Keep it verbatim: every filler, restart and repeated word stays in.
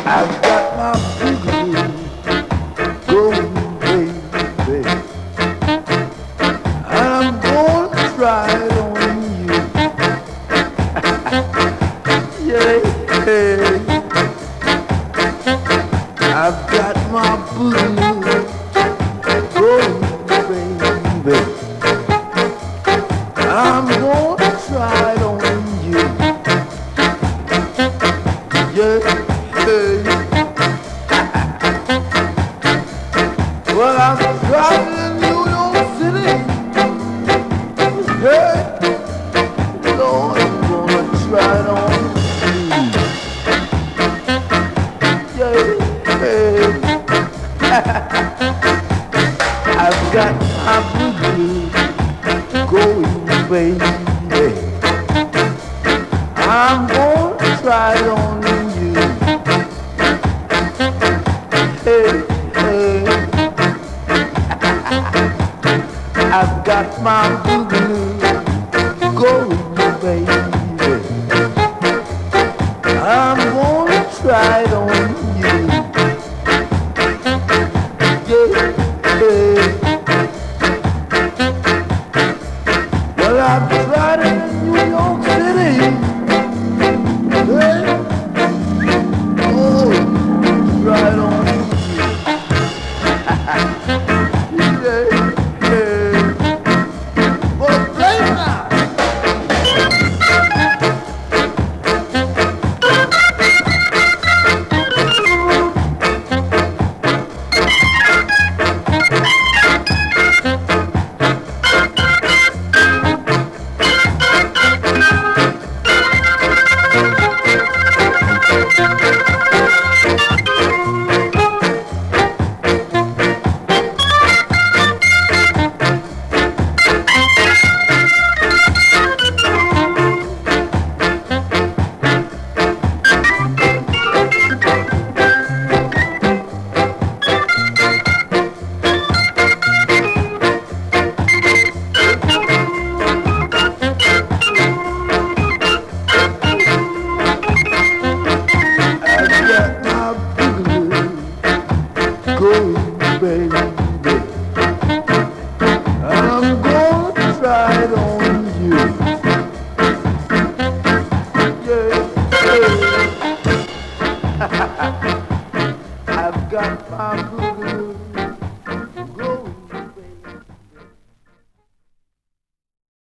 I've got my boogaloo going, baby, and I'm gonna try it on you. Yeah, I've got my boogaloo going, baby, I'm gonna try it on you. Yeah. Well, I'm driving in New York City. Hey, Lord, I'm gonna try it on you. Yeah, hey. I've got my boogaloo going, baby. I'm gonna try it on you. Hey, hey. I've got my boogaloo going, baby. I'm gonna try it on you. Yeah, yeah. Well, I've tried it in New York City. Hey. Oh, try it on you. Yeah, yeah. Well, play now. Going, baby, I'm gonna try it on you. Yeah, yeah. I've got my boogaloo.